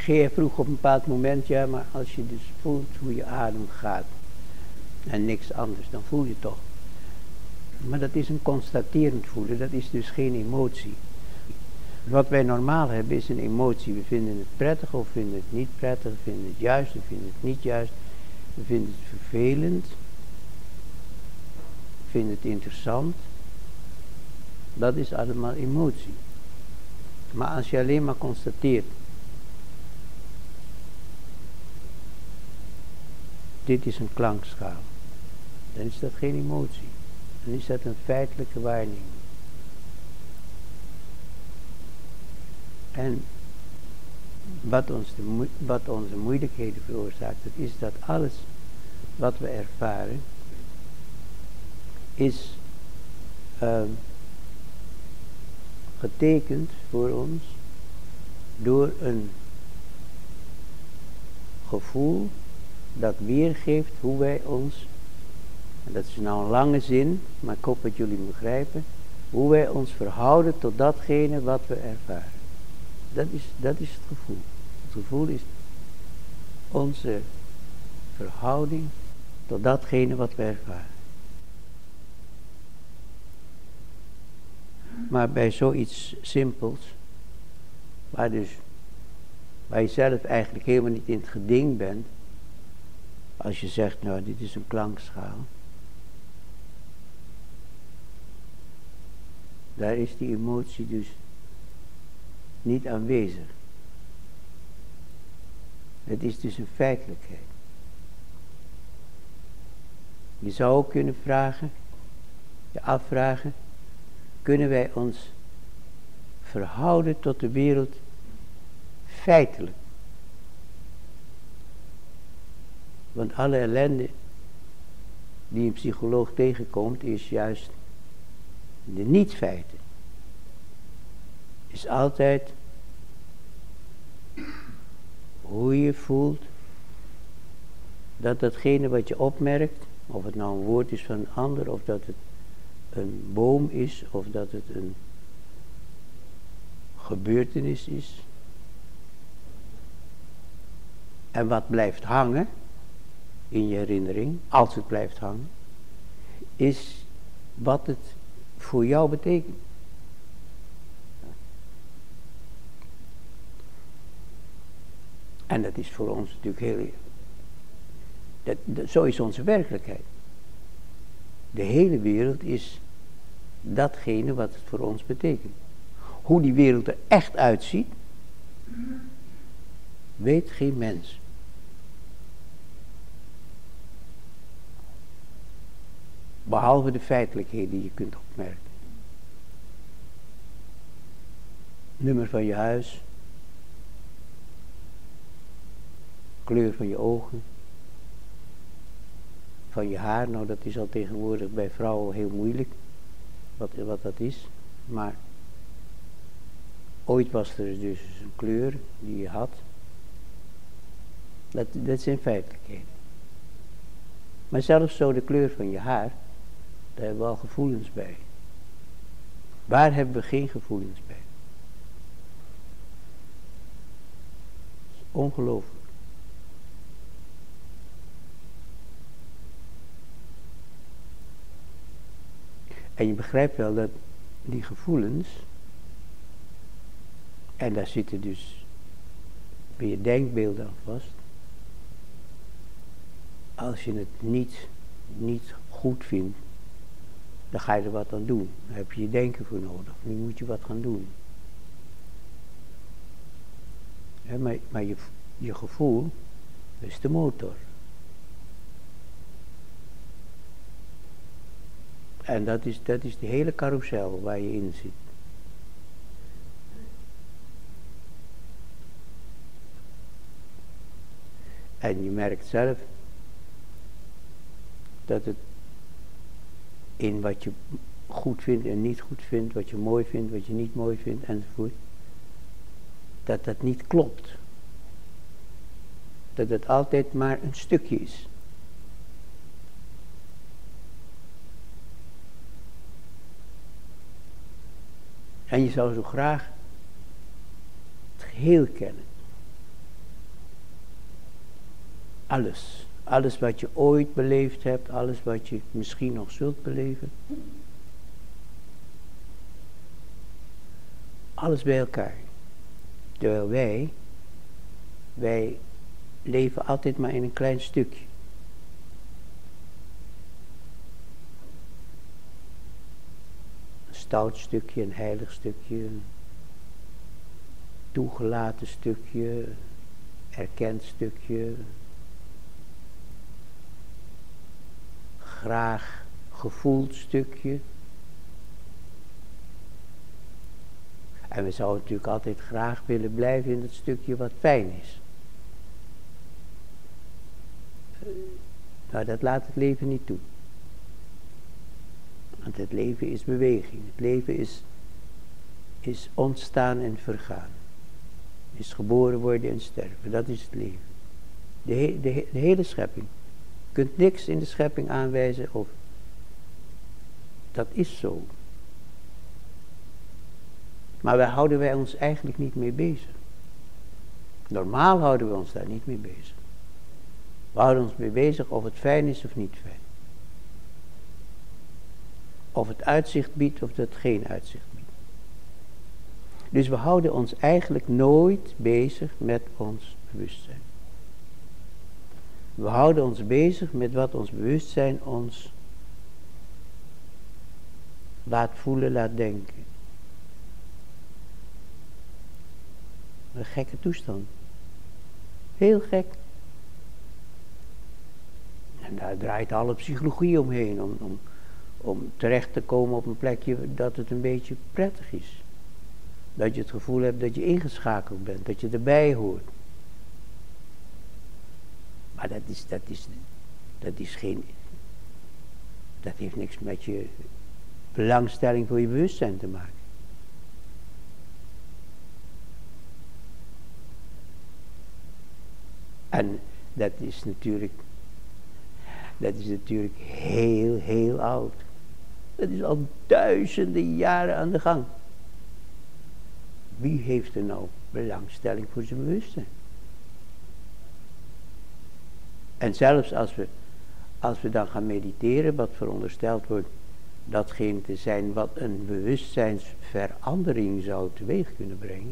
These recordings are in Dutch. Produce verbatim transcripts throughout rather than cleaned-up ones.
Jij vroeg op een bepaald moment, ja, maar als je dus voelt hoe je adem gaat en niks anders, dan voel je toch. Maar dat is een constaterend voelen, dat is dus geen emotie. Wat wij normaal hebben is een emotie. We vinden het prettig of vinden het niet prettig, we vinden het juist of vinden het niet juist. We vinden het vervelend, we vinden het interessant. Dat is allemaal emotie. Maar als je alleen maar constateert, dit is een klankschaal, dan is dat geen emotie. Dan is dat een feitelijke waarneming. En wat, ons de moe- wat onze moeilijkheden veroorzaakt, dat is dat alles wat we ervaren, is uh, getekend voor ons door een gevoel dat weergeeft hoe wij ons, en dat is nou een lange zin, maar ik hoop dat jullie begrijpen, hoe wij ons verhouden tot datgene wat we ervaren. Dat is, dat is het gevoel. Het gevoel is onze verhouding tot datgene wat we ervaren. Maar bij zoiets simpels, waar, dus, waar je zelf eigenlijk helemaal niet in het geding bent, als je zegt, nou dit is een klankschaal, daar is die emotie dus niet aanwezig. Het is dus een feitelijkheid. Je zou ook kunnen vragen, je afvragen, kunnen wij ons verhouden tot de wereld feitelijk? Want alle ellende die een psycholoog tegenkomt, is juist de niet-feiten. Is altijd hoe je voelt dat datgene wat je opmerkt, of het nou een woord is van een ander, of dat het een boom is, of dat het een gebeurtenis is. En wat blijft hangen in je herinnering, als het blijft hangen, is wat het voor jou betekent. En dat is voor ons natuurlijk heel... Dat, dat, zo is onze werkelijkheid. De hele wereld is datgene wat het voor ons betekent. Hoe die wereld er echt uitziet, weet geen mens. Behalve de feitelijkheden die je kunt opmerken. Nummer van je huis. Kleur van je ogen. Van je haar. Nou, dat is al tegenwoordig bij vrouwen heel moeilijk. Wat, wat dat is. Maar ooit was er dus een kleur die je had. Dat, dat zijn feitelijkheden. Maar zelfs zo de kleur van je haar, daar hebben we al gevoelens bij. Waar hebben we geen gevoelens bij? Dat is ongelooflijk. En je begrijpt wel dat die gevoelens, en daar zitten dus weer denkbeelden aan vast. Als je het niet, niet goed vindt, dan ga je er wat aan doen. Daar heb je je denken voor nodig. Nu moet je wat gaan doen. Ja, maar maar je, je gevoel is de motor. En dat is, dat is de hele carousel waar je in zit. En je merkt zelf dat het in wat je goed vindt en niet goed vindt, wat je mooi vindt, wat je niet mooi vindt enzovoort, dat dat niet klopt. Dat het altijd maar een stukje is. En je zou zo graag het geheel kennen. Alles. Alles wat je ooit beleefd hebt, alles wat je misschien nog zult beleven. Alles bij elkaar. Terwijl wij, wij leven altijd maar in een klein stukje. Een stout stukje, een heilig stukje, een toegelaten stukje, erkend stukje, graag gevoeld stukje. En we zouden natuurlijk altijd graag willen blijven in het stukje wat fijn is. Nou, dat laat het leven niet toe. Want het leven is beweging. Het leven is, is ontstaan en vergaan. Is geboren worden en sterven. Dat is het leven. De, he, de, de hele schepping. Je kunt niks in de schepping aanwijzen of dat is zo. Maar daar houden wij ons eigenlijk niet mee bezig. Normaal houden we ons daar niet mee bezig. We houden ons mee bezig of het fijn is of niet fijn. Of het uitzicht biedt of het geen uitzicht biedt. Dus we houden ons eigenlijk nooit bezig met ons bewustzijn. We houden ons bezig met wat ons bewustzijn ons laat voelen, laat denken. Een gekke toestand. Heel gek. En daar draait alle psychologie omheen. Om, om, om terecht te komen op een plekje dat het een beetje prettig is. Dat je het gevoel hebt dat je ingeschakeld bent. Dat je erbij hoort. Maar dat is, dat is, dat is geen... Dat heeft niks met je belangstelling voor je bewustzijn te maken. En dat is natuurlijk, dat is natuurlijk heel, heel oud. Dat is al duizenden jaren aan de gang. Wie heeft er nou belangstelling voor zijn bewustzijn? En zelfs als we, als we dan gaan mediteren, wat verondersteld wordt datgene te zijn wat een bewustzijnsverandering zou teweeg kunnen brengen,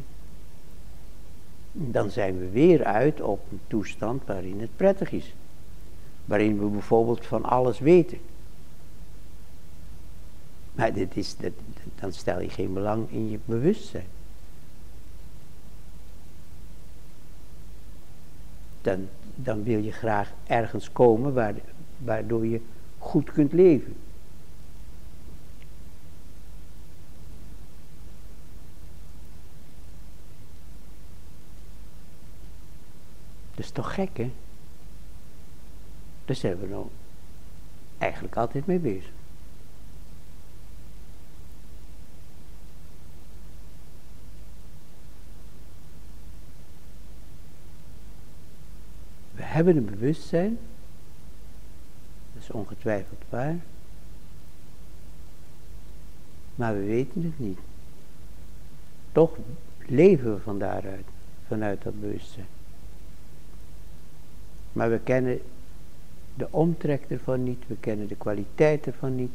dan zijn we weer uit op een toestand waarin het prettig is. Waarin we bijvoorbeeld van alles weten. Maar dit is, dit, dan stel je geen belang in je bewustzijn. Dan, dan wil je graag ergens komen waar, waardoor je goed kunt leven. Dat is toch gek, hè? Daar zijn we nou eigenlijk altijd mee bezig. We hebben een bewustzijn. Dat is ongetwijfeld waar. Maar we weten het niet. Toch leven we van daaruit, vanuit dat bewustzijn. Maar we kennen de omtrek ervan niet, we kennen de kwaliteit ervan niet.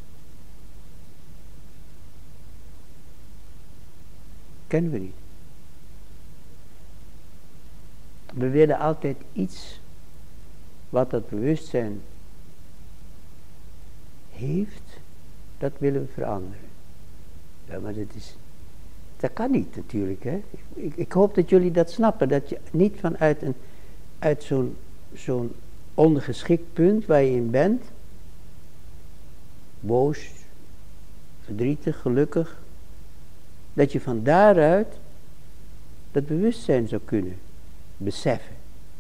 Kennen we niet. We willen altijd iets wat dat bewustzijn heeft, dat willen we veranderen. Ja, maar dat is, dat kan niet natuurlijk, hè. Ik, ik hoop dat jullie dat snappen, dat je niet vanuit een, uit zo'n zo'n ondergeschikt punt waar je in bent, boos, verdrietig, gelukkig, dat je van daaruit dat bewustzijn zou kunnen beseffen.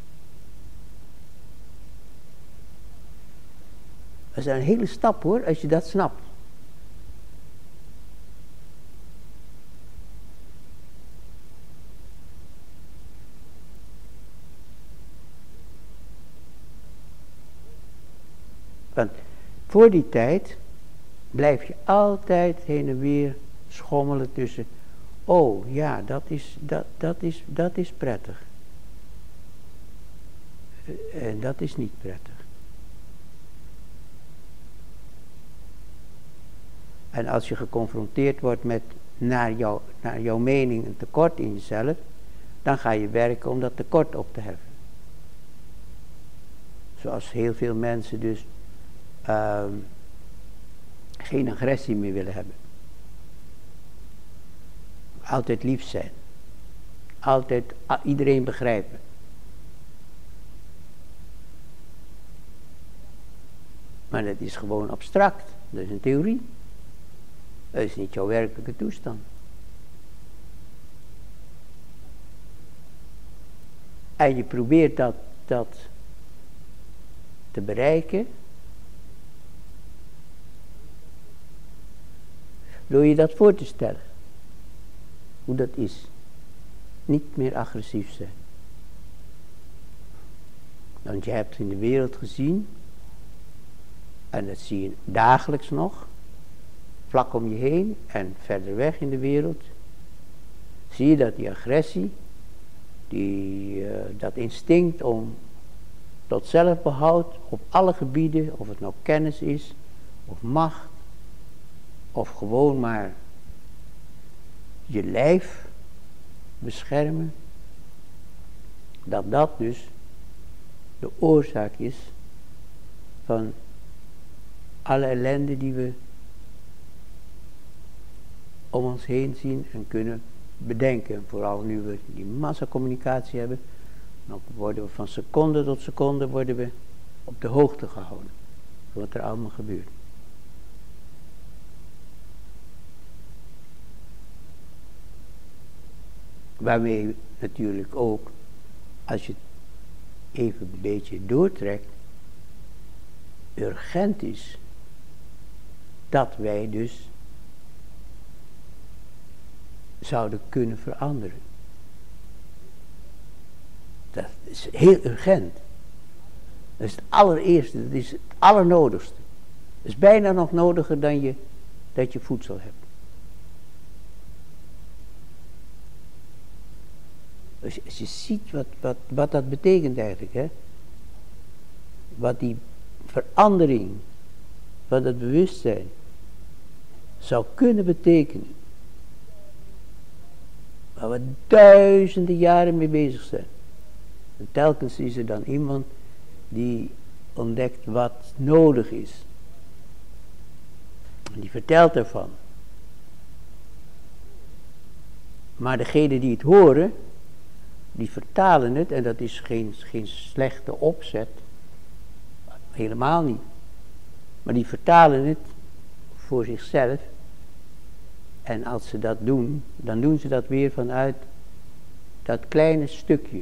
Dat is een hele stap, hoor, als je dat snapt. Want voor die tijd blijf je altijd heen en weer schommelen tussen, oh ja, dat is, dat, dat is, dat is prettig. En dat is niet prettig. En als je geconfronteerd wordt met naar, jou, naar jouw mening een tekort in jezelf, dan ga je werken om dat tekort op te heffen. Zoals heel veel mensen dus uh, geen agressie meer willen hebben. Altijd lief zijn. Altijd iedereen begrijpen. Maar dat is gewoon abstract. Dat is een theorie. Dat is niet jouw werkelijke toestand. En je probeert dat, dat te bereiken door je dat voor te stellen. Hoe dat is. Niet meer agressief zijn. Want je hebt in de wereld gezien, en dat zie je dagelijks nog, vlak om je heen en verder weg in de wereld, zie je dat die agressie, die, uh, dat instinct om tot zelfbehoud op alle gebieden, of het nou kennis is, of macht, of gewoon maar je lijf beschermen, dat dat dus de oorzaak is van alle ellende die we om ons heen zien en kunnen bedenken. Vooral nu we die massacommunicatie hebben, dan worden we van seconde tot seconde worden we op de hoogte gehouden. Wat er allemaal gebeurt. Waarmee natuurlijk ook, als je het even een beetje doortrekt, urgent is dat wij dus zouden kunnen veranderen. Dat is heel urgent. Dat is het allereerste, dat is het allernodigste. Het is bijna nog nodiger dan je, dat je voedsel hebt. Als je, als je ziet wat, wat, wat dat betekent eigenlijk, hè? Wat die verandering van het bewustzijn zou kunnen betekenen. Waar we duizenden jaren mee bezig zijn. En telkens is er dan iemand die ontdekt wat nodig is. En die vertelt ervan. Maar degenen die het horen, die vertalen het, en dat is geen, geen slechte opzet. Helemaal niet. Maar die vertalen het voor zichzelf. En als ze dat doen, dan doen ze dat weer vanuit dat kleine stukje.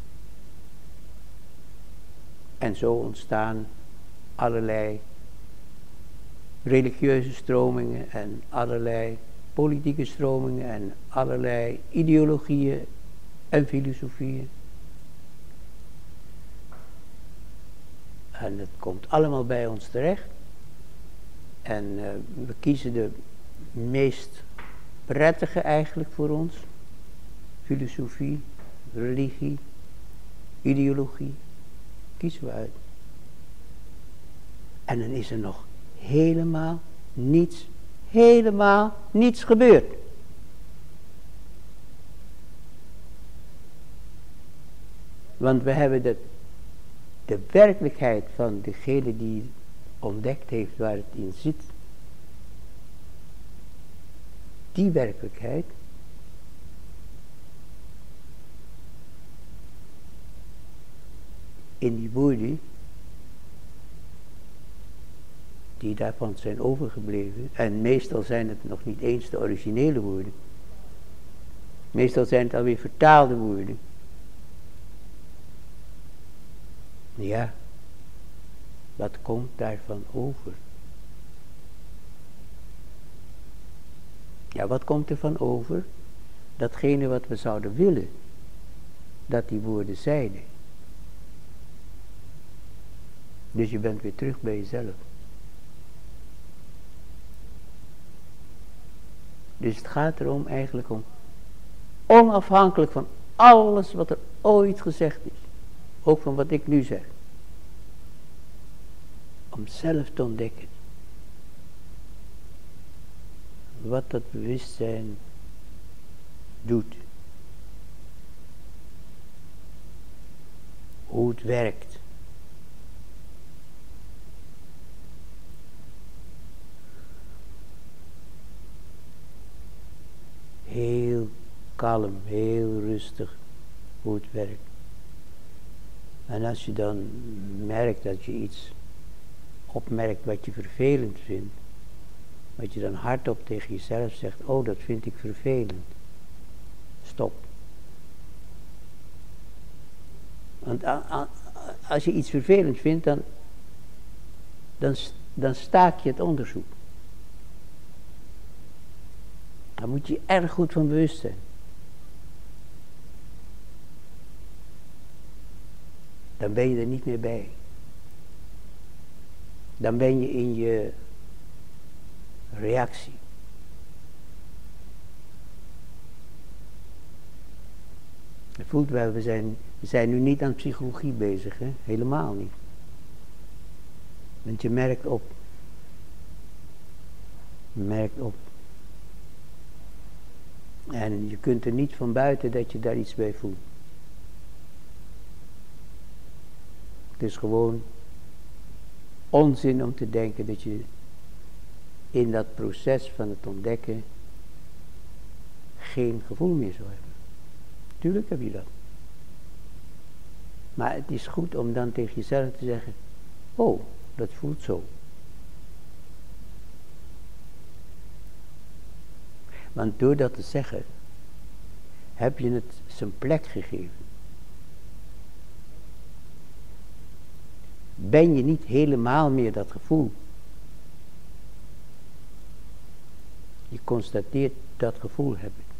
En zo ontstaan allerlei religieuze stromingen en allerlei politieke stromingen en allerlei ideologieën en filosofieën. En het komt allemaal bij ons terecht. En uh, we kiezen de meest prettige eigenlijk voor ons. Filosofie, religie, ideologie. Kiezen we uit. En dan is er nog helemaal niets, helemaal niets gebeurd. Want we hebben de, de werkelijkheid van degene die ontdekt heeft waar het in zit. Die werkelijkheid in die woorden die daarvan zijn overgebleven, en meestal zijn het nog niet eens de originele woorden, meestal zijn het alweer vertaalde woorden. Ja, wat komt daarvan over? Ja, wat komt er van over? Datgene wat we zouden willen, dat die woorden zeiden. Dus je bent weer terug bij jezelf. Dus het gaat erom eigenlijk om, onafhankelijk van alles wat er ooit gezegd is, Ook van wat ik nu zeg. Om zelf te ontdekken. Wat dat bewustzijn doet. Hoe het werkt. Heel kalm, heel rustig hoe het werkt. En als je dan merkt dat je iets opmerkt wat je vervelend vindt, wat je dan hardop tegen jezelf zegt, oh dat vind ik vervelend. Stop. Want a, a, als je iets vervelend vindt, dan, dan, dan staak je het onderzoek. Daar moet je erg goed van bewust zijn. Dan ben je er niet meer bij. Dan ben je in je reactie. Je voelt wel, we zijn, we zijn nu niet aan psychologie bezig, hè? Helemaal niet. Want je merkt op. Je merkt op. En je kunt er niet van buiten dat je daar iets bij voelt. Het is gewoon onzin om te denken dat je in dat proces van het ontdekken geen gevoel meer zou hebben. Tuurlijk heb je dat. Maar het is goed om dan tegen jezelf te zeggen, oh, dat voelt zo. Want door dat te zeggen, heb je het zijn plek gegeven. Ben je niet helemaal meer dat gevoel. Je constateert dat gevoel heb ik.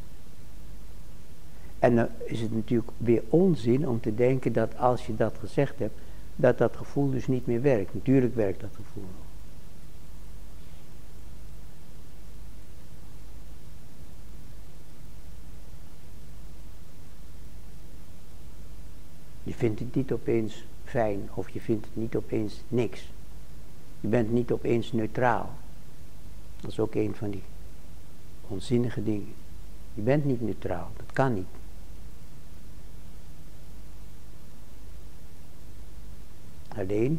En dan is het natuurlijk weer onzin om te denken dat als je dat gezegd hebt, dat dat gevoel dus niet meer werkt. Natuurlijk werkt dat gevoel nog. Je vindt het niet opeens fijn of je vindt het niet opeens niks. Je bent niet opeens neutraal. Dat is ook een van die onzinnige dingen. Je bent niet neutraal, dat kan niet. Alleen,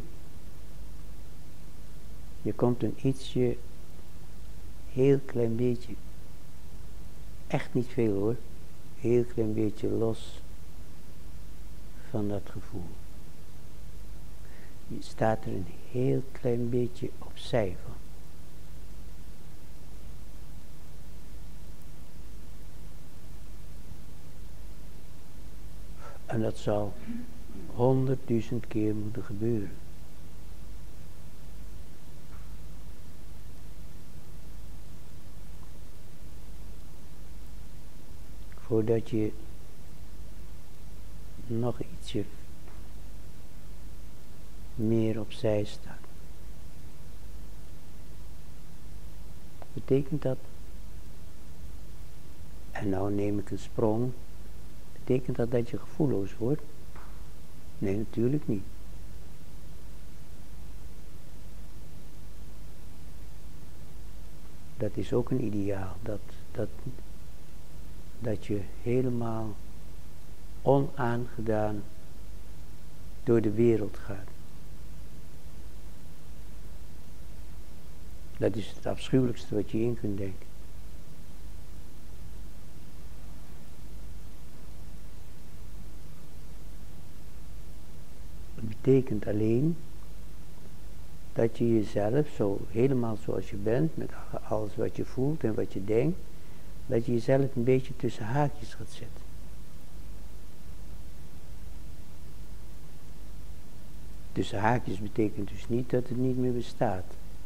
je komt een ietsje, heel klein beetje, echt niet veel hoor, heel klein beetje los van dat gevoel. Je staat er een heel klein beetje opzij van. En dat zal honderdduizend keer moeten gebeuren. Voordat je nog ietsje meer opzij staat. Betekent dat? En nou neem ik een sprong. Betekent dat dat je gevoelloos wordt? Nee, natuurlijk niet. Dat is ook een ideaal. Dat, dat, dat je helemaal onaangedaan door de wereld gaat. Dat is het afschuwelijkste wat je in kunt denken. Dat betekent alleen dat je jezelf zo helemaal zoals je bent, met alles wat je voelt en wat je denkt, dat je jezelf een beetje tussen haakjes gaat zetten. Tussen haakjes betekent dus niet dat het niet meer bestaat.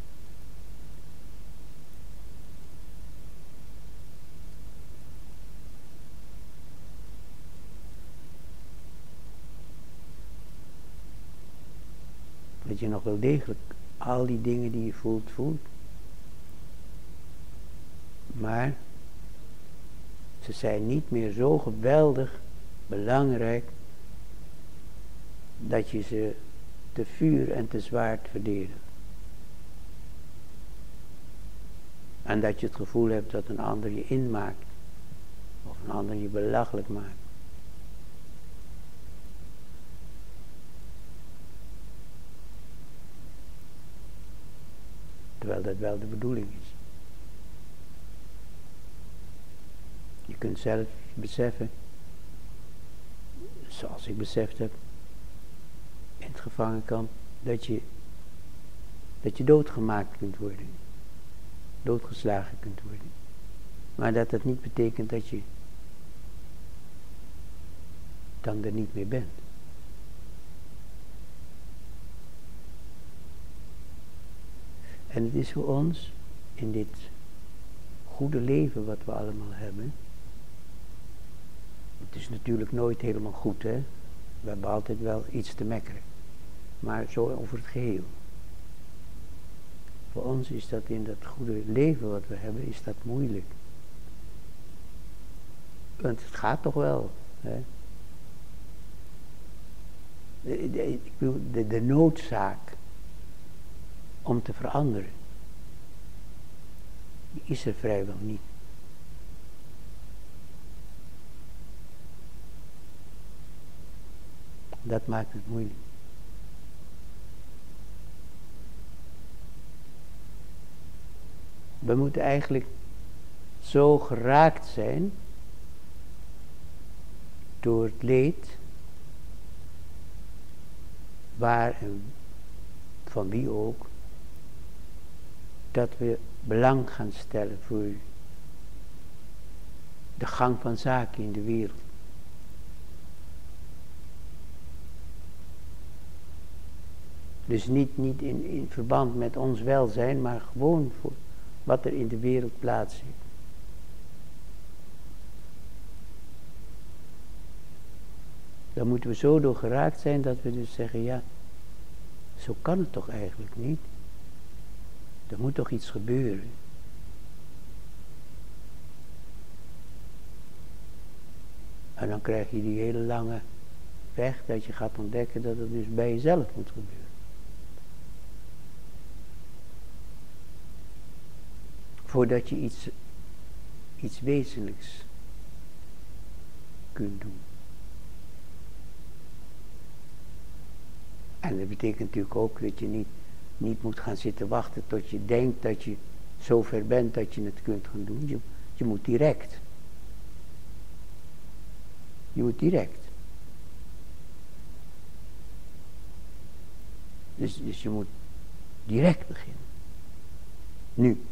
Dat je nog wel degelijk al die dingen die je voelt, voelt. Maar ze zijn niet meer zo geweldig belangrijk dat je ze te vuur en te zwaard verdedigt. En dat je het gevoel hebt dat een ander je inmaakt. Of een ander je belachelijk maakt. Terwijl dat wel de bedoeling is. Je kunt zelf beseffen, zoals ik beseft heb, in het gevangenkamp, dat je, dat je doodgemaakt kunt worden. Doodgeslagen kunt worden. Maar dat dat niet betekent dat je dan er niet meer bent. En het is voor ons, in dit goede leven wat we allemaal hebben. Het is natuurlijk nooit helemaal goed, hè. We hebben altijd wel iets te mekkeren. Maar zo over het geheel. Voor ons is dat in dat goede leven wat we hebben, is dat moeilijk. Want het gaat toch wel, hè. De, de, ik bedoel, de, de noodzaak om te veranderen, die is er vrijwel niet. Dat maakt het moeilijk. We moeten eigenlijk zo geraakt zijn door het leed, waar en van wie ook, dat we belang gaan stellen voor de gang van zaken in de wereld. Dus niet, niet in, in verband met ons welzijn, maar gewoon voor wat er in de wereld plaats heeft. Dan moeten we zo door geraakt zijn dat we dus zeggen, ja, zo kan het toch eigenlijk niet. Er moet toch iets gebeuren. En dan krijg je die hele lange weg dat je gaat ontdekken dat het dus bij jezelf moet gebeuren. Voordat je iets, iets wezenlijks kunt doen. En dat betekent natuurlijk ook dat je niet, niet moet gaan zitten wachten tot je denkt dat je zo ver bent dat je het kunt gaan doen. Je, je moet direct. Je moet direct. Dus, dus je moet direct beginnen. Nu.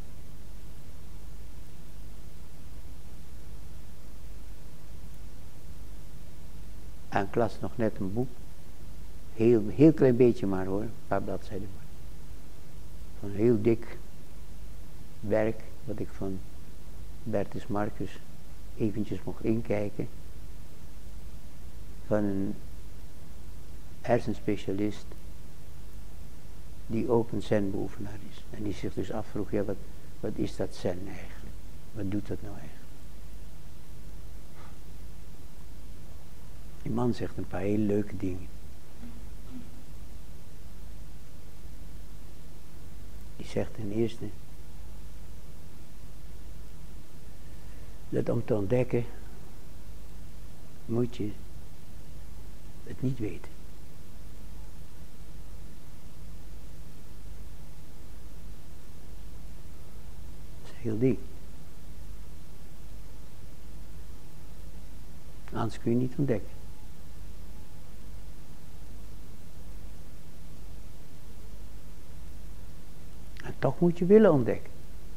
En ik las nog net een boek. Heel, heel klein beetje maar hoor. Een paar bladzijden maar. Van een heel dik werk. Wat ik van Bertus Marcus eventjes mocht inkijken. Van een hersenspecialist. Die ook een zenbeoefenaar is. En die zich dus afvroeg. Ja, wat, wat is dat zen eigenlijk? Wat doet dat nou eigenlijk? Die man zegt een paar hele leuke dingen. Die zegt ten eerste dat om te ontdekken moet je het niet weten. Dat is heel diep. Anders kun je niet ontdekken. En toch moet je willen ontdekken.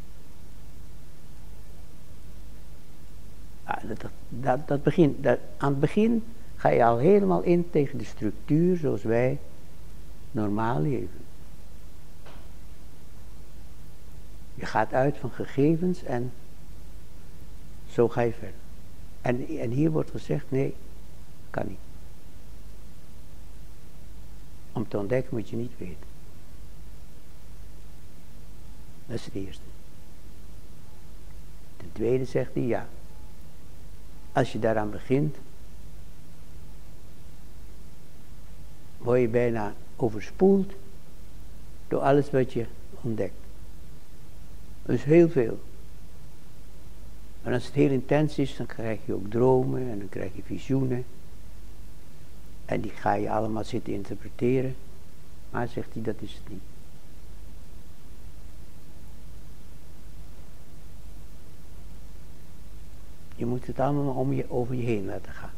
Ah, dat, dat, dat begin, dat, aan het begin ga je al helemaal in tegen de structuur zoals wij normaal leven. Je gaat uit van gegevens en zo ga je verder. En, en hier wordt gezegd, nee, kan niet. Om te ontdekken moet je niet weten. Dat is het eerste. Ten tweede zegt hij, ja. Als je daaraan begint, word je bijna overspoeld door alles wat je ontdekt. Dat is heel veel. En als het heel intens is, dan krijg je ook dromen en dan krijg je visioenen. En die ga je allemaal zitten interpreteren. Maar zegt hij, dat is het niet. Je moet het allemaal om je, over je heen laten gaan.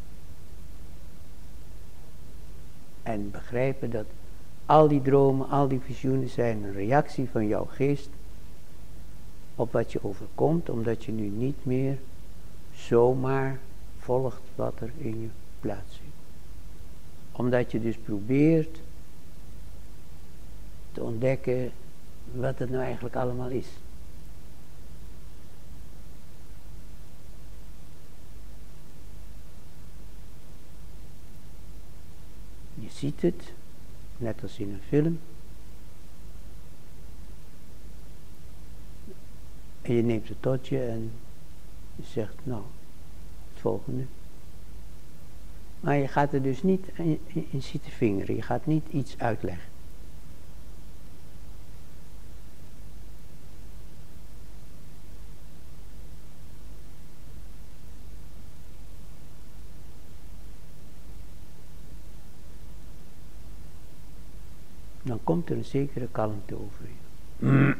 En begrijpen dat al die dromen, al die visioenen zijn een reactie van jouw geest op wat je overkomt, omdat je nu niet meer zomaar volgt wat er in je plaats zit. Omdat je dus probeert te ontdekken wat het nou eigenlijk allemaal is. Je ziet het, net als in een film. En je neemt het tot je en je zegt, nou, het volgende. Maar je gaat er dus niet in, in, in zitten vingeren. Je gaat niet iets uitleggen. Dan komt er een zekere kalmte over je.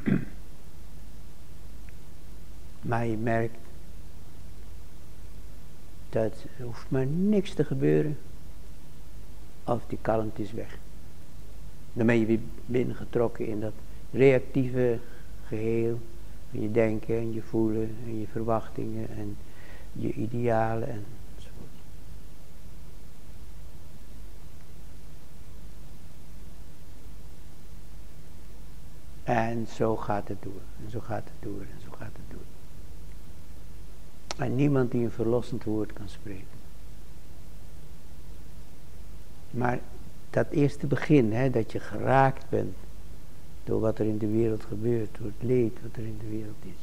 Maar je merkt dat er hoeft maar niks te gebeuren of die kalmte is weg. Dan ben je weer binnengetrokken in dat reactieve geheel van je denken en je voelen en je verwachtingen en je idealen enzovoort. En zo gaat het door, en zo gaat het door, en zo gaat het door. En niemand die een verlossend woord kan spreken. Maar dat eerste begin, hè, dat je geraakt bent door wat er in de wereld gebeurt, door het leed wat er in de wereld is.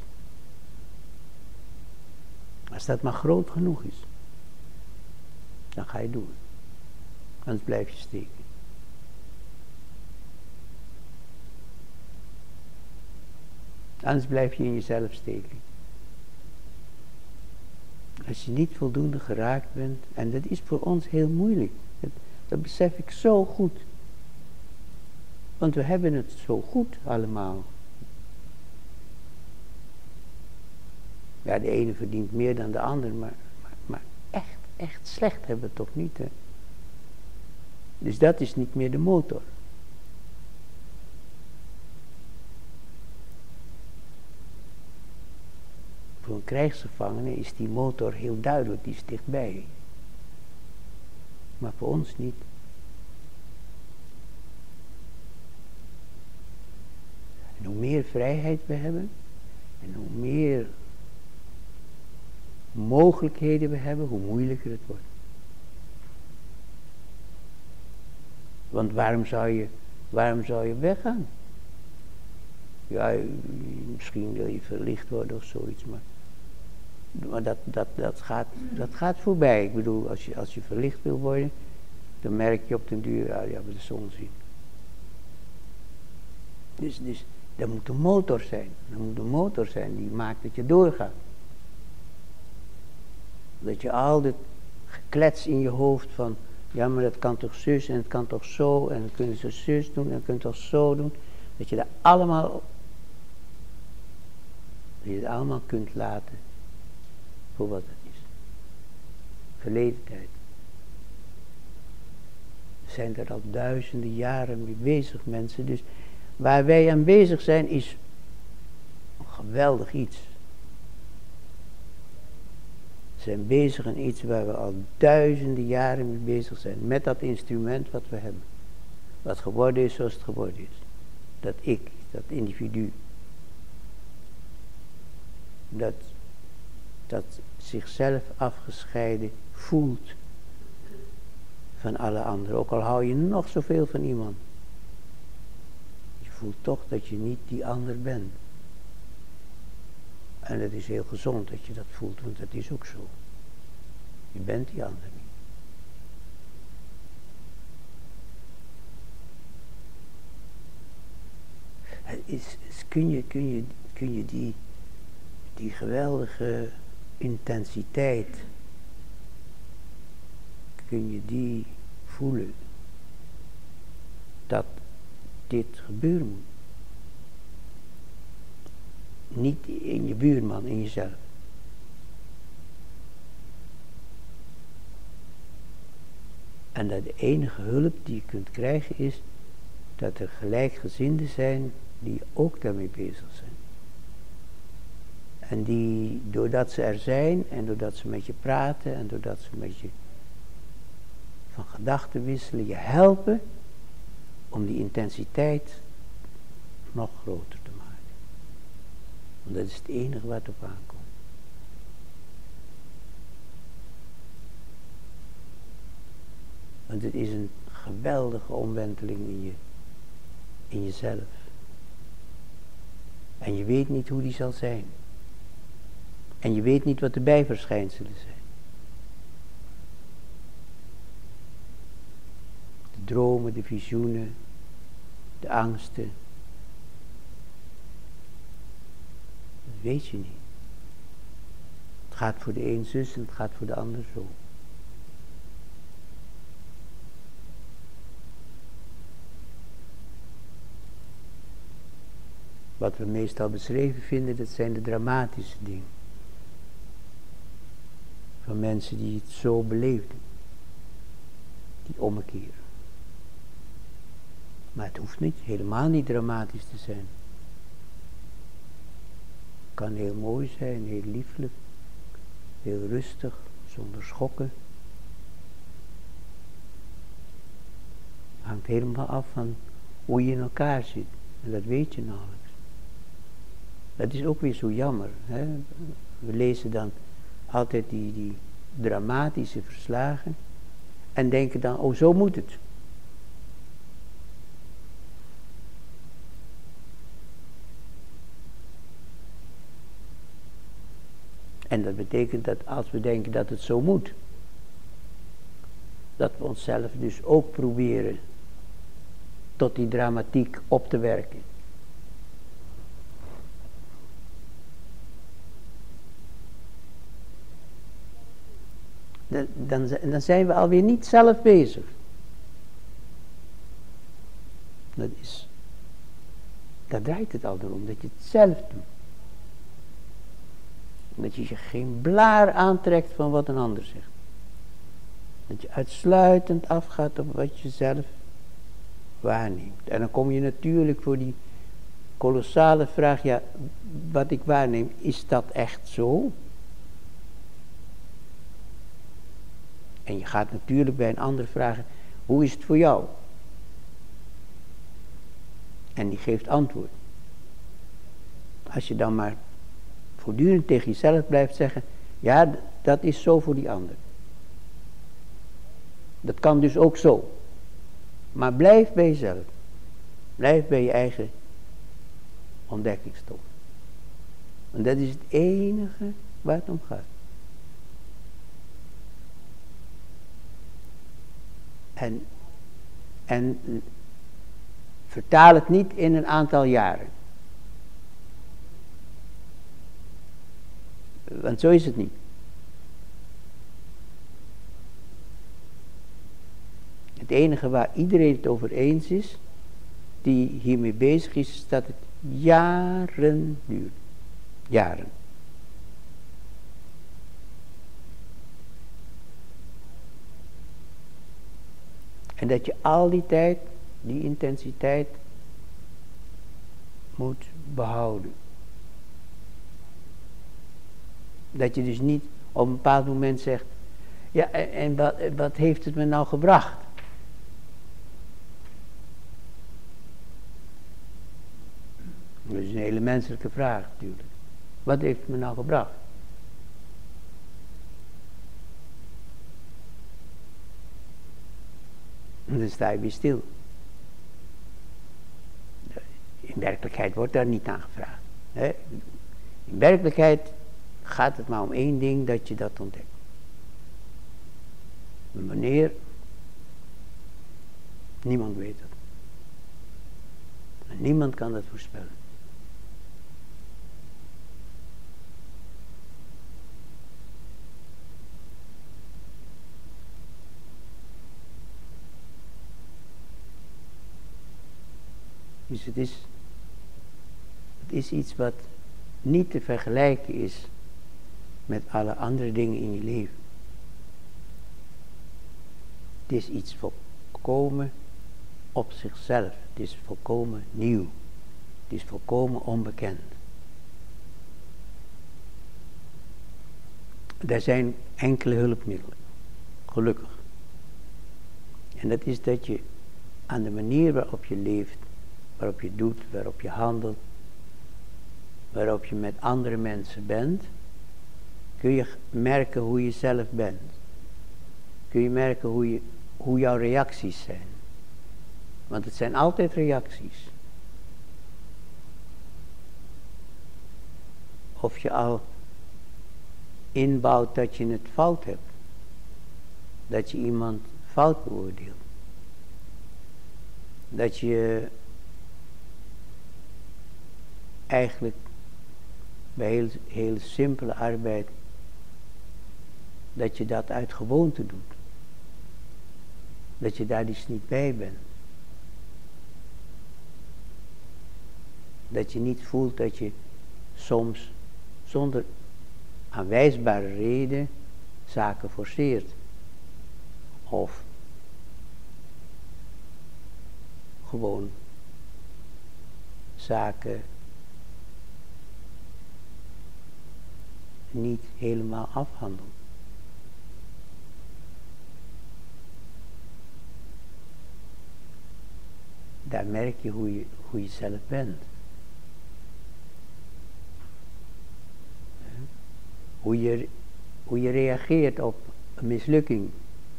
Als dat maar groot genoeg is, dan ga je door. Anders blijf je steken. Anders blijf je in jezelf steken. Als je niet voldoende geraakt bent, en dat is voor ons heel moeilijk. Dat, dat besef ik zo goed. Want we hebben het zo goed allemaal. Ja, de ene verdient meer dan de ander, maar, maar, maar echt, echt slecht hebben we het toch niet, hè? Dus dat is niet meer de motor. Voor een krijgsgevangene is die motor heel duidelijk, die is dichtbij. Maar voor ons niet. En hoe meer vrijheid we hebben, en hoe meer mogelijkheden we hebben, hoe moeilijker het wordt. Want waarom zou je, waarom zou je weggaan? Ja, misschien wil je verlicht worden of zoiets, maar, maar dat, dat, dat, gaat, dat gaat voorbij. Ik bedoel, als je, als je verlicht wil worden, dan merk je op den duur, ja, ja, we de zon zien. Dus, dus dat moet een motor zijn. Dat moet een motor zijn die maakt dat je doorgaat. Dat je al dit geklets in je hoofd van, ja, maar dat kan toch zus en het kan toch zo en dan kunnen ze zus doen en dan kun je toch zo doen. Dat je dat allemaal, dat je het allemaal kunt laten voor wat het is. Verleden tijd. We zijn er al duizenden jaren mee bezig, mensen. Dus waar wij aan bezig zijn is een geweldig iets. We zijn bezig aan iets waar we al duizenden jaren mee bezig zijn. Met dat instrument wat we hebben. Wat geworden is zoals het geworden is. Dat ik, dat individu. Dat, dat zichzelf afgescheiden voelt van alle anderen. Ook al hou je nog zoveel van iemand. Je voelt toch dat je niet die ander bent. En het is heel gezond dat je dat voelt, want dat is ook zo. Je bent die ander niet. is, is kun je, kun je, kun je die, die geweldige intensiteit, kun je die voelen, dat dit gebeuren moet. Niet in je buurman, in jezelf. En dat de enige hulp die je kunt krijgen is dat er gelijkgezinden zijn die ook daarmee bezig zijn. En die, doordat ze er zijn en doordat ze met je praten en doordat ze met je van gedachten wisselen, je helpen om die intensiteit nog groter te maken. Want dat is het enige wat op aankomt. Want het is een geweldige omwenteling in, je, in jezelf. En je weet niet hoe die zal zijn. En je weet niet wat de bijverschijnselen zijn. De dromen, de visioenen, de angsten. Dat weet je niet. Het gaat voor de een zus en het gaat voor de ander zo. Wat we meestal beschreven vinden, dat zijn de dramatische dingen. Van mensen die het zo beleefden. Die omkeren. Maar het hoeft niet, helemaal niet dramatisch te zijn. Het kan heel mooi zijn, heel lieflijk. Heel rustig, zonder schokken. Hangt helemaal af van hoe je in elkaar zit. En dat weet je nauwelijks. Dat is ook weer zo jammer. Hè? We lezen dan altijd die, die dramatische verslagen. En denken dan, oh zo moet het. En dat betekent dat als we denken dat het zo moet. Dat we onszelf dus ook proberen tot die dramatiek op te werken. Dan, dan zijn we alweer niet zelf bezig. Dat is, daar draait het al om, dat je het zelf doet. Dat je je geen blaar aantrekt van wat een ander zegt. Dat je uitsluitend afgaat op wat je zelf waarneemt. En dan kom je natuurlijk voor die kolossale vraag, ja, wat ik waarneem, is dat echt zo? En je gaat natuurlijk bij een ander vragen, hoe is het voor jou? En die geeft antwoord. Als je dan maar voortdurend tegen jezelf blijft zeggen, ja, dat is zo voor die ander. Dat kan dus ook zo. Maar blijf bij jezelf. Blijf bij je eigen ontdekkingstocht. Want dat is het enige waar het om gaat. En, en vertaal het niet in een aantal jaren. Want zo is het niet. Het enige waar iedereen het over eens is, die hiermee bezig is, is dat het jaren duurt. Jaren. En dat je al die tijd, die intensiteit, moet behouden. Dat je dus niet op een bepaald moment zegt, ja, en, en wat, wat heeft het me nou gebracht? Dat is een hele menselijke vraag natuurlijk. Wat heeft het me nou gebracht? En dan sta je weer stil. In werkelijkheid wordt daar niet aan gevraagd. Hè? In werkelijkheid gaat het maar om één ding, dat je dat ontdekt. En wanneer? Niemand weet het. En niemand kan dat voorspellen. Dus het is, het is iets wat niet te vergelijken is met alle andere dingen in je leven. Het is iets volkomen op zichzelf. Het is volkomen nieuw. Het is volkomen onbekend. Er zijn enkele hulpmiddelen. Gelukkig. En dat is dat je aan de manier waarop je leeft, waarop je doet, waarop je handelt, waarop je met andere mensen bent, kun je merken hoe je zelf bent. Kun je merken hoe, je, hoe jouw reacties zijn. Want het zijn altijd reacties. Of je al inbouwt dat je het fout hebt. Dat je iemand fout beoordeelt. Dat je eigenlijk bij heel, heel simpele arbeid, dat je dat uit gewoonte doet. Dat je daar dus niet bij bent. Dat je niet voelt dat je soms zonder aanwijsbare reden zaken forceert. Of gewoon zaken niet helemaal afhandelt. Daar merk je hoe je, hoe je zelf bent. Hoe je, hoe je reageert op een mislukking.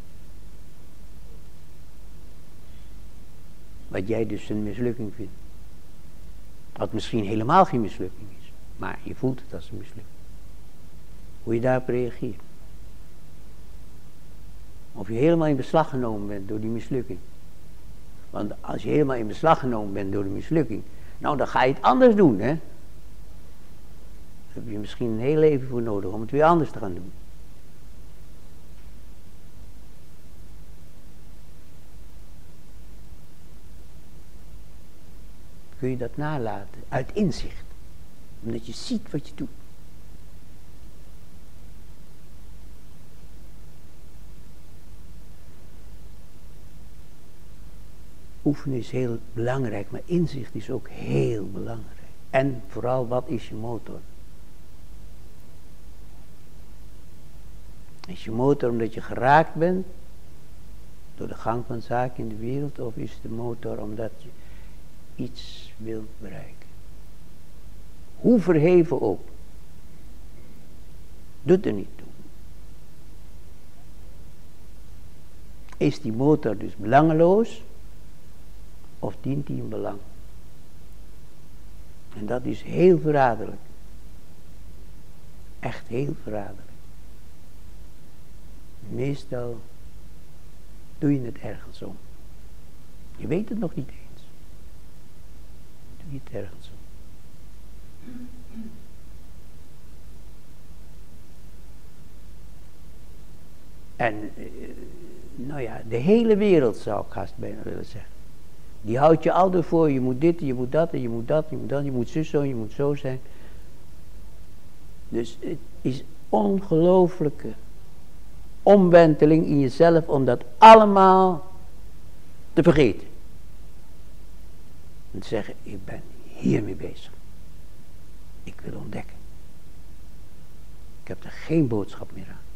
Wat jij dus een mislukking vindt. Wat misschien helemaal geen mislukking is. Maar je voelt het als een mislukking. Hoe je daarop reageert. Of je helemaal in beslag genomen bent door die mislukking. Want als je helemaal in beslag genomen bent door de mislukking, nou dan ga je het anders doen, hè. Daar heb je misschien een heel leven voor nodig om het weer anders te gaan doen. Kun je dat nalaten, uit inzicht. Omdat je ziet wat je doet. Oefenen is heel belangrijk, maar inzicht is ook heel belangrijk. En vooral, wat is je motor? Is je motor omdat je geraakt bent door de gang van zaken in de wereld, of is de motor omdat je iets wilt bereiken? Hoe verheven ook. Doet er niet toe. Is die motor dus belangeloos? Of dient die een belang? En dat is heel verraderlijk. Echt heel verraderlijk. Meestal doe je het ergens om. Je weet het nog niet eens. Doe je het ergens om. En, nou ja, de hele wereld zou ik haast bijna willen zeggen. Die houdt je altijd voor, je moet dit, je moet dat, en je moet dat, je moet dat, je moet zus zo, je moet zo zijn. Dus het is ongelooflijke omwenteling in jezelf om dat allemaal te vergeten. En te zeggen, ik ben hiermee bezig. Ik wil ontdekken. Ik heb er geen boodschap meer aan.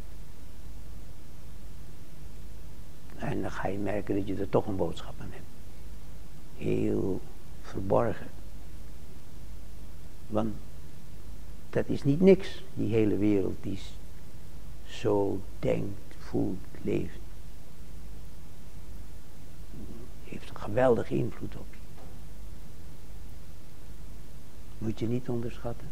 En dan ga je merken dat je er toch een boodschap aan hebt. Heel verborgen. Want dat is niet niks, die hele wereld die zo denkt, voelt, leeft. Heeft een geweldige invloed op je. Moet je niet onderschatten.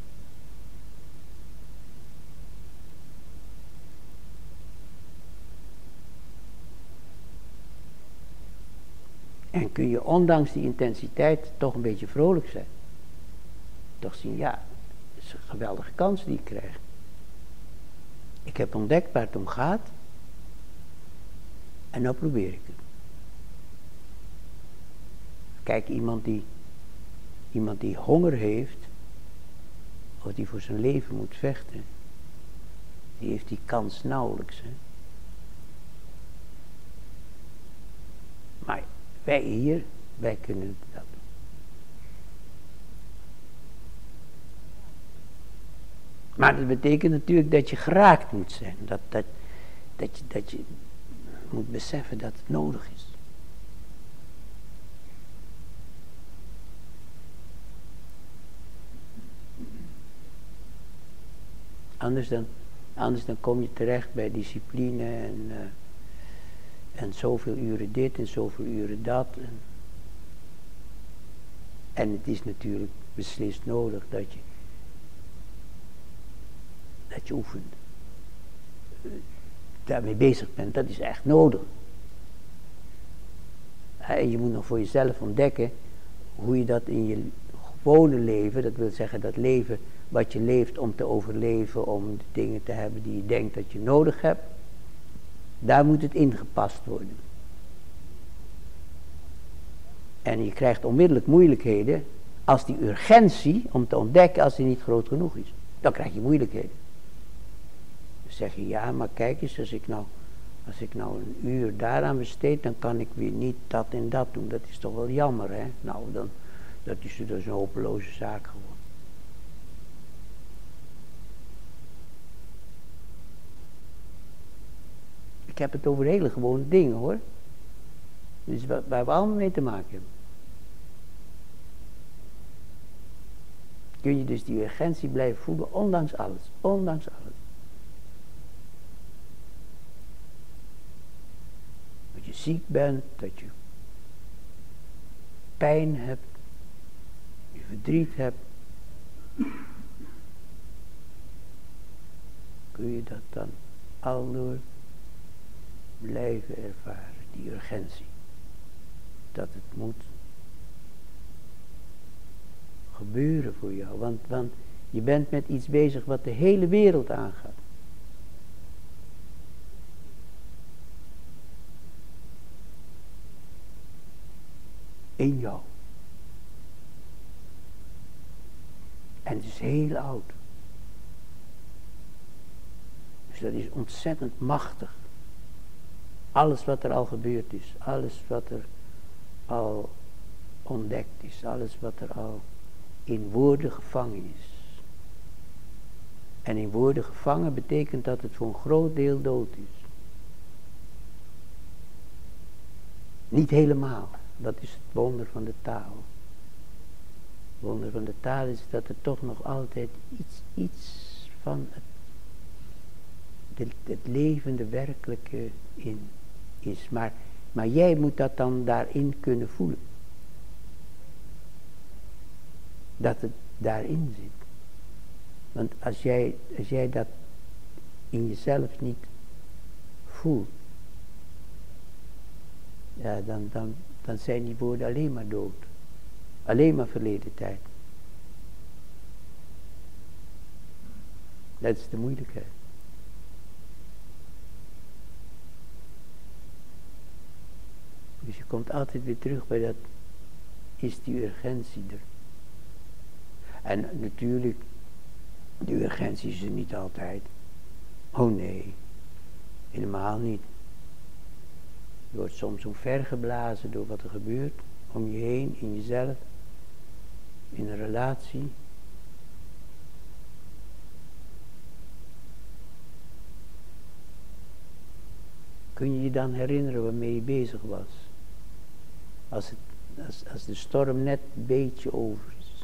En kun je ondanks die intensiteit toch een beetje vrolijk zijn. Toch zien, ja, het is een geweldige kans die ik krijg. Ik heb ontdekt waar het om gaat. En nou probeer ik het. Kijk, iemand die, iemand die honger heeft, of die voor zijn leven moet vechten, die heeft die kans nauwelijks. Hè? Maar wij hier, wij kunnen dat doen. Maar dat betekent natuurlijk dat je geraakt moet zijn. Dat, dat, dat, je, dat je moet beseffen dat het nodig is. Anders dan, anders dan kom je terecht bij discipline en, uh, en zoveel uren dit en zoveel uren dat. En, en het is natuurlijk beslist nodig dat je, dat je oefent. Uh, daarmee bezig bent, dat is echt nodig. En je moet nog voor jezelf ontdekken hoe je dat in je gewone leven, dat wil zeggen dat leven wat je leeft om te overleven, om de dingen te hebben die je denkt dat je nodig hebt, daar moet het ingepast worden. En je krijgt onmiddellijk moeilijkheden als die urgentie om te ontdekken, als die niet groot genoeg is. Dan krijg je moeilijkheden. Dan zeg je, ja, maar kijk eens, als ik nou, als ik nou een uur daaraan besteed, dan kan ik weer niet dat en dat doen. Dat is toch wel jammer, hè? Nou, dan, dat is dus een hopeloze zaak geworden. Ik heb het over hele gewone dingen, hoor. Dus waar, waar we allemaal mee te maken hebben. Kun je dus die urgentie blijven voelen, ondanks alles. Ondanks alles. Dat je ziek bent, dat je pijn hebt, je verdriet hebt. Kun je dat dan aldoor blijven ervaren, die urgentie. Dat het moet gebeuren voor jou. Want, want je bent met iets bezig wat de hele wereld aangaat. In jou. En het is heel oud. Dus dat is ontzettend machtig. Alles wat er al gebeurd is, alles wat er al ontdekt is, alles wat er al in woorden gevangen is. En in woorden gevangen betekent dat het voor een groot deel dood is. Niet helemaal, dat is het wonder van de taal. Het wonder van de taal is dat er toch nog altijd iets, iets van het, het, het levende werkelijke in is. Maar, maar jij moet dat dan daarin kunnen voelen. Dat het daarin zit. Want als jij, als jij dat in jezelf niet voelt, ja, dan, dan, dan zijn die woorden alleen maar dood. Alleen maar verleden tijd. Dat is de moeilijkheid. Dus je komt altijd weer terug bij dat, is die urgentie er. En natuurlijk, die urgentie is er niet altijd. Oh nee, helemaal niet. Je wordt soms omvergeblazen door wat er gebeurt, om je heen, in jezelf, in een relatie. Kun je je dan herinneren waarmee je bezig was? Als, het, als, als de storm net een beetje over is.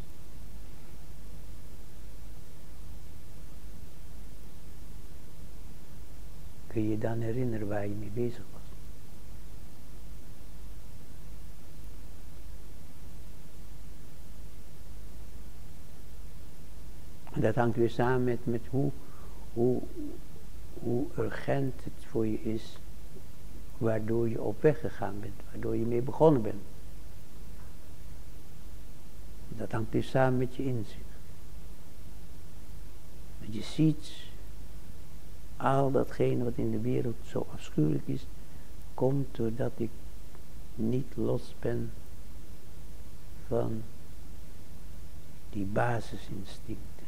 Kun je je dan herinneren waar je mee bezig was? En dat hangt weer samen met, met hoe, hoe, hoe urgent het voor je is, waardoor je op weg gegaan bent, waardoor je mee begonnen bent. Dat hangt dus samen met je inzicht. Dat je ziet, al datgene wat in de wereld zo afschuwelijk is, komt doordat ik niet los ben van die basisinstincten.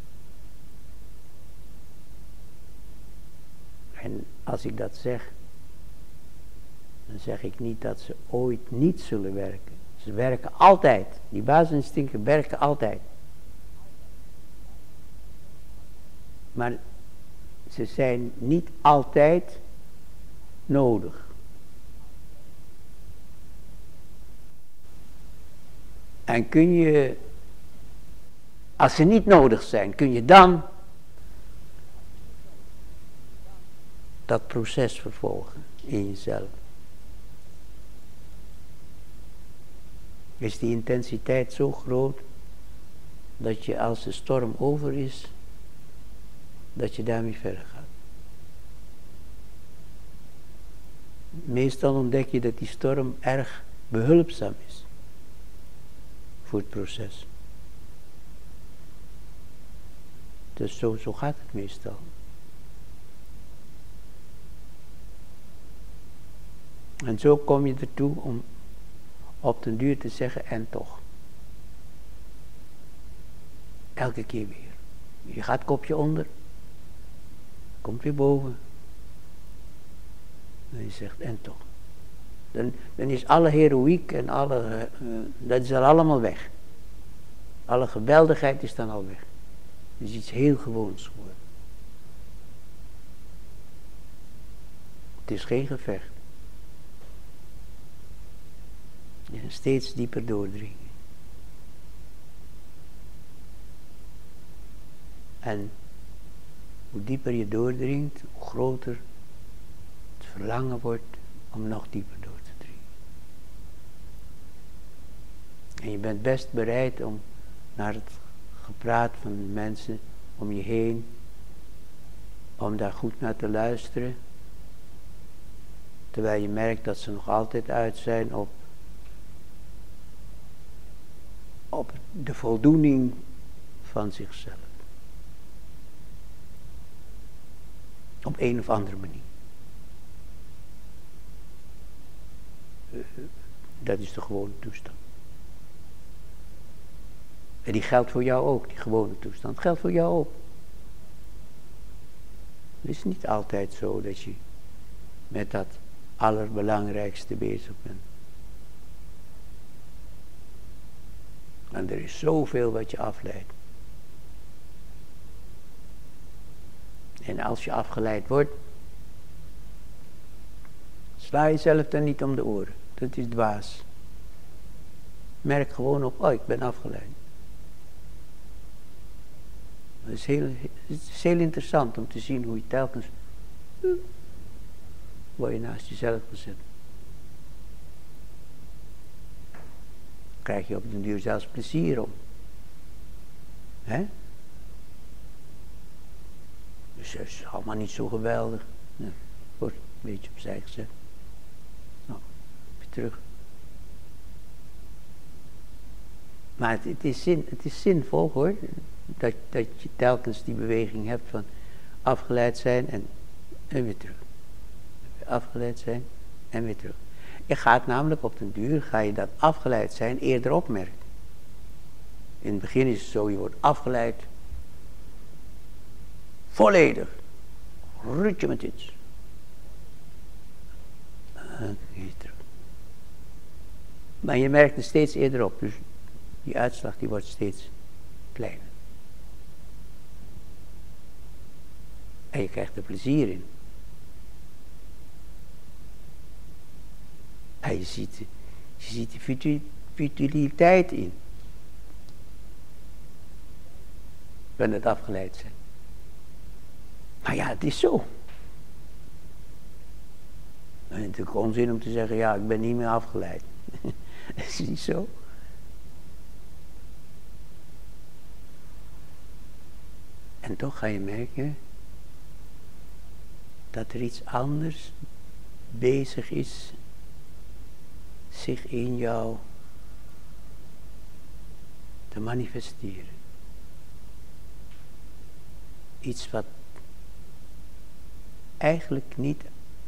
En als ik dat zeg, dan zeg ik niet dat ze ooit niet zullen werken. Ze werken altijd. Die basisinstincten werken altijd. Maar ze zijn niet altijd nodig. En kun je, als ze niet nodig zijn, kun je dan dat proces vervolgen in jezelf. Is die intensiteit zo groot, dat je als de storm over is, dat je daarmee verder gaat. Meestal ontdek je dat die storm erg behulpzaam is voor het proces. Dus zo, zo gaat het meestal. En zo kom je ertoe om op den duur te zeggen, en toch. Elke keer weer. Je gaat kopje onder. Komt weer boven. En je zegt, en toch. Dan, dan is alle heroïek en alle, uh, dat is er allemaal weg. Alle geweldigheid is dan al weg. Het is iets heel gewoons geworden. Het is geen gevecht. Het is een steeds dieper doordringen. En hoe dieper je doordringt, hoe groter het verlangen wordt om nog dieper door te dringen. En je bent best bereid om naar het gepraat van de mensen om je heen, om daar goed naar te luisteren, terwijl je merkt dat ze nog altijd uit zijn op, op de voldoening van zichzelf. Op een of andere manier. Uh, dat is de gewone toestand. En die geldt voor jou ook, die gewone toestand. Geldt voor jou ook. Het is niet altijd zo dat je met dat allerbelangrijkste bezig bent. En er is zoveel wat je afleidt. En als je afgeleid wordt, sla jezelf dan niet om de oren. Dat is dwaas. Merk gewoon op, oh, ik ben afgeleid. Het is heel, het is heel interessant om te zien hoe je telkens uh, waar je naast jezelf gezet. Krijg je op den duur zelfs plezier om. Hè? Dus het is allemaal niet zo geweldig. Nee, wordt een beetje opzij gezet. Nou, weer terug. Maar het, het, is zin, het is zinvol hoor. Dat, dat je telkens die beweging hebt van afgeleid zijn en, en weer terug. Afgeleid zijn en weer terug. Je gaat namelijk op den duur, ga je dat afgeleid zijn eerder opmerken. In het begin is het zo, je wordt afgeleid. Volledig. Rutje met iets. En weer terug. Maar je merkt er steeds eerder op. Dus die uitslag die wordt steeds kleiner. En je krijgt er plezier in. En je ziet, je ziet de futiliteit in. Van het afgeleid zijn. Maar ja, het is zo. Het is natuurlijk onzin om te zeggen, ja, ik ben niet meer afgeleid. Dat is niet zo. En toch ga je merken dat er iets anders bezig is, zich in jou te manifesteren. Iets wat eigenlijk niet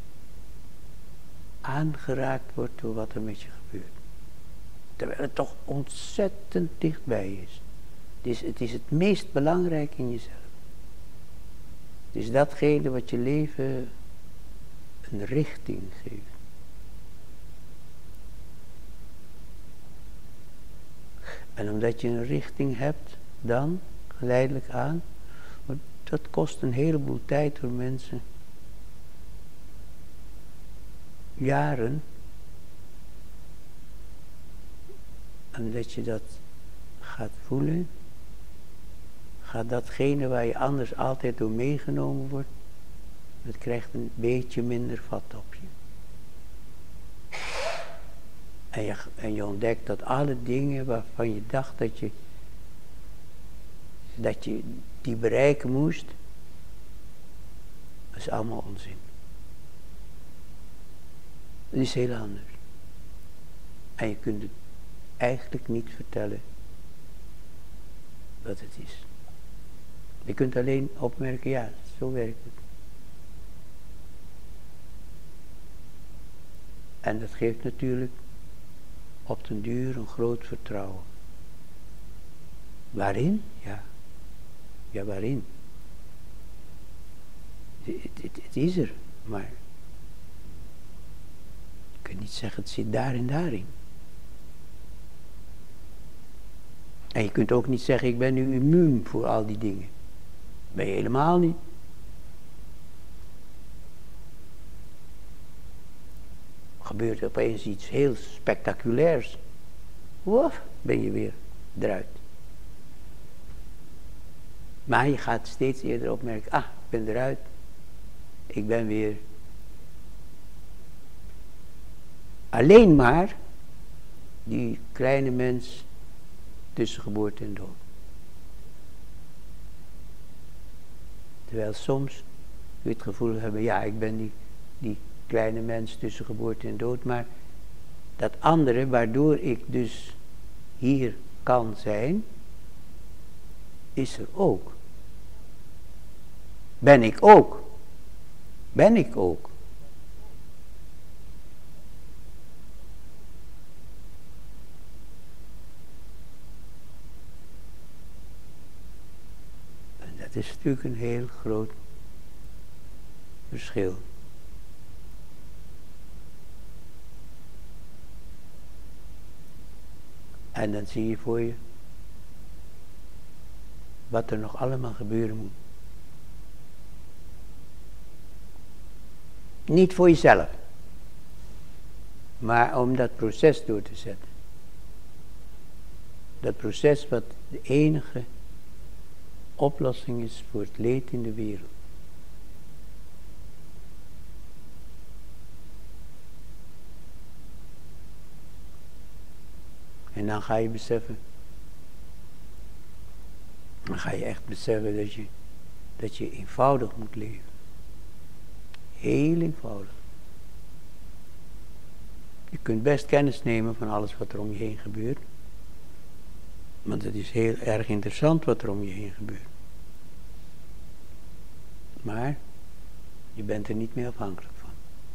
aangeraakt wordt door wat er met je gebeurt. Terwijl het toch ontzettend dichtbij is. Het is het, is het meest belangrijk in jezelf. Het is datgene wat je leven een richting geeft. En omdat je een richting hebt, dan geleidelijk aan, maar dat kost een heleboel tijd voor mensen. Jaren. En dat je dat gaat voelen, gaat datgene waar je anders altijd door meegenomen wordt, dat krijgt een beetje minder vat op je. En je, en je ontdekt dat alle dingen waarvan je dacht dat je, dat je die bereiken moest, dat is allemaal onzin. Het is heel anders. En je kunt het eigenlijk niet vertellen wat het is. Je kunt alleen opmerken, ja, zo werkt het. En dat geeft natuurlijk op den duur een groot vertrouwen. Waarin? Ja. Ja, waarin? Het, het, het is er, maar je kunt niet zeggen het zit daar en daarin. En je kunt ook niet zeggen ik ben nu immuun voor al die dingen. Ben je helemaal niet. Gebeurt opeens iets heel spectaculairs. Wof, ben je weer eruit. Maar je gaat steeds eerder opmerken, ah, ik ben eruit. Ik ben weer alleen maar die kleine mens tussen geboorte en dood. Terwijl soms je het gevoel hebben, ja, ik ben die, die kleine mens tussen geboorte en dood, maar dat andere waardoor ik dus hier kan zijn, is er ook. Ben ik ook. Ben ik ook. En dat is natuurlijk een heel groot verschil. En dan zie je voor je wat er nog allemaal gebeuren moet. Niet voor jezelf, maar om dat proces door te zetten. Dat proces wat de enige oplossing is voor het leed in de wereld. En dan ga je beseffen, dan ga je echt beseffen dat je, dat je eenvoudig moet leven. Heel eenvoudig. Je kunt best kennis nemen van alles wat er om je heen gebeurt. Want het is heel erg interessant wat er om je heen gebeurt. Maar je bent er niet meer afhankelijk van.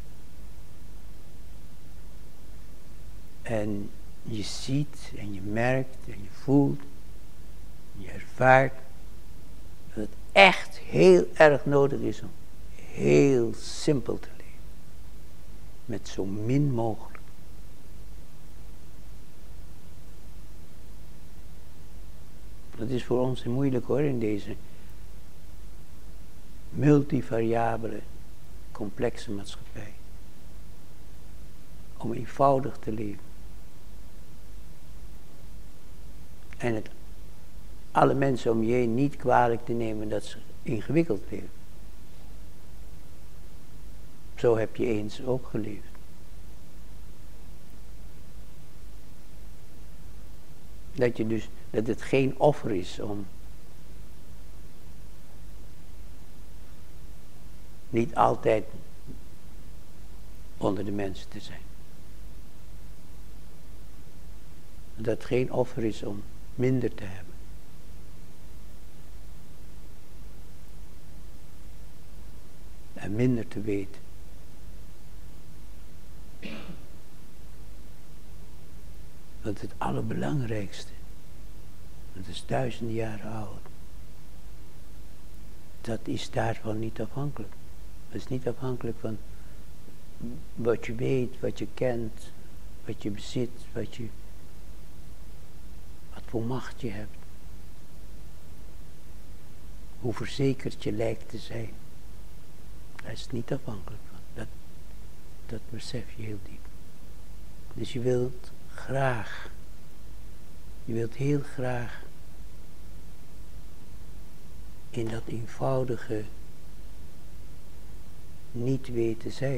En je ziet en je merkt en je voelt en je ervaart dat het echt heel erg nodig is om heel simpel te leven. Met zo min mogelijk. Dat is voor ons moeilijk hoor, in deze multivariabele, complexe maatschappij. Om eenvoudig te leven. En het alle mensen om je heen niet kwalijk te nemen dat ze ingewikkeld leven. Zo heb je eens ook geleefd. Dat je dus, dat het geen offer is om niet altijd onder de mensen te zijn. Dat het geen offer is om minder te hebben. En minder te weten. Dat is het allerbelangrijkste. Dat is duizenden jaren oud. Dat is daarvan niet afhankelijk. Dat is niet afhankelijk van wat je weet, wat je kent, wat je bezit, wat je, wat voor macht je hebt. Hoe verzekerd je lijkt te zijn. Daar is het niet afhankelijk van. Dat, dat besef je heel diep. Dus je wilt graag, je wilt heel graag in dat eenvoudige niet weten zijn.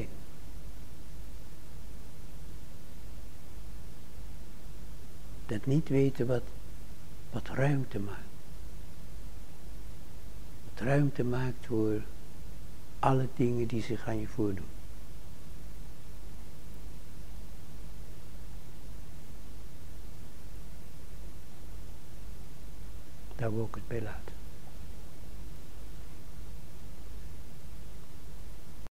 Dat niet weten wat, wat ruimte maakt. Wat ruimte maakt voor alle dingen die zich aan je voordoen. Daar wil ik het bij laten.